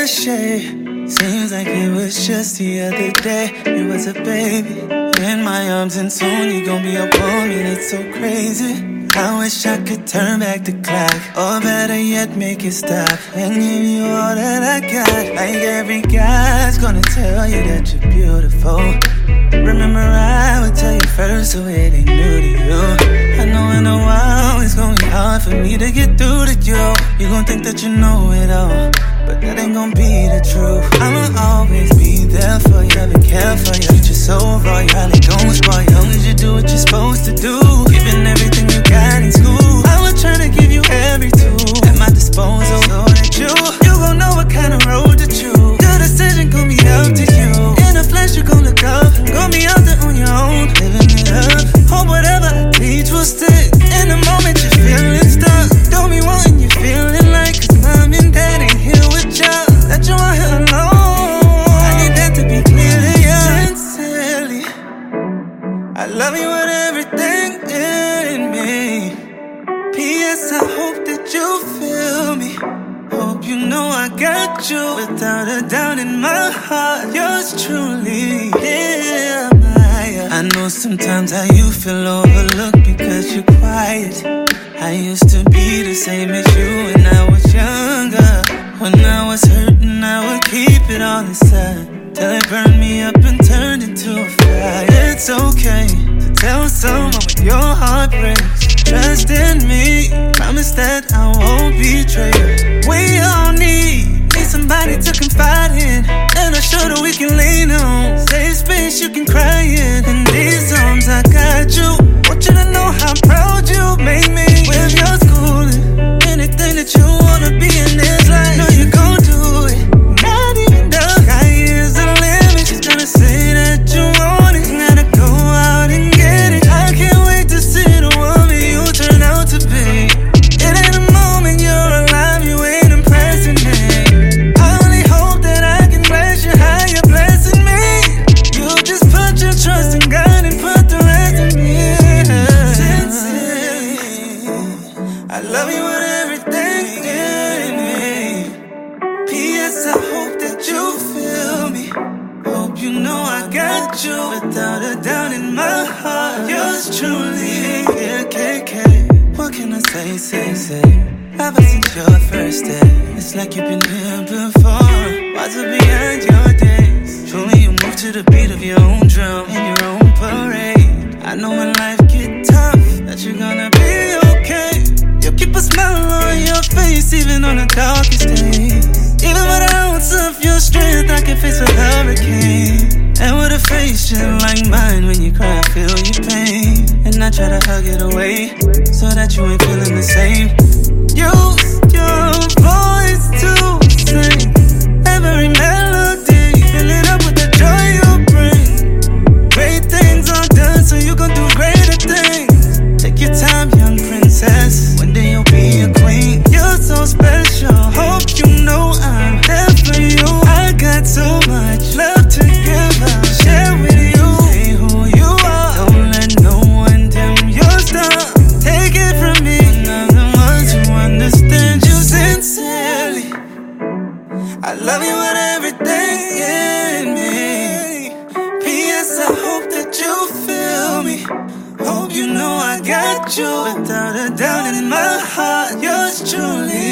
cliche. Seems like it was just the other day. You was a baby in my arms, and soon you gon' be a woman. It's so crazy. I wish I could turn back the clock, or better yet, make it stop and give you all that I got. Like every guy's gonna tell you that you're beautiful. Remember, I would tell you first, so it ain't new to you. I know in a while it's gonna be hard for me to get through to you. You gon' think that you know it all, but that ain't gon' be the truth. I'ma always be there for you, and care for you. Treat you so raw, you highly gon' spoil you. Long as you do what you're supposed to do, giving everything you got in school. I was trying to give you every tool at my disposal, so that you gon' know what kind of road to choose. The decision gon' be up to you. In the flesh you gon' look up, gon' be out there on your own, living it up. Hope whatever I teach will stick. In the moment you're feeling stuck, don't be wanting you feeling like, 'cause mom and dad ain't here with ya, that you are here alone. I need that to be clear to you. Sincerely, I love you with everything in me. P.S. I hope that you feel me. Hope you know I got you without a doubt in my heart. Yours truly, yeah, Maya. I know sometimes how you feel overlooked because you're quiet. I used to be the same as you when I was younger. When I was hurting, I would keep it all inside, till it burned me up and turned into a fire. It's okay to tell someone when your heart breaks. Trust in me, promise that I won't betray you. We all need somebody to confide in, and a shoulder we can lean on. Safe space you can cry in. In these arms I got you. Want you to know how proud you make me. With your schooling, anything that you wanna be in this life, know you gon' do it. Not even the sky is the limit. She's gonna say that you want it. Gotta go out and get it. I can't wait to see the woman you turn out to be. It ain't a moment you're alive, you ain't impressing me. I only hope that I can bless you how you're blessing me. You just put your trust in God and put the rest in me. Sincerely, I love you with everything in me. P.S. I hope that you feel me. Hope you know I got you without a doubt in my heart. Yours truly, yeah, KK. What can I say? Ever since your first day, it's like you've been here before. What's up behind your days? Truly, you move to the beat of your own drum in your own parade. I know when life get tough that you're gonna be okay. You keep a smile on your face even on the darkest days. Even with an ounce of your strength, I can face a hurricane. And with a face just like mine, when you cry I feel your pain, and I try to hug it away so that you ain't feeling the same. Use your voice to sing every melody, fill it up with the joy you bring. Great things are done, so you gon' do greater things. Take your time, young princess, one day you'll be a queen. You're so special, hope you know I'm there for you. I got so much love to give up, share with you. Say who you are, don't let no one dim your star. Take it from me, I'm the ones who understand you sincerely. I love you with everything in me. P.S. I hope that you feel me. Hope you know I got you without a doubt in my heart. Yours truly.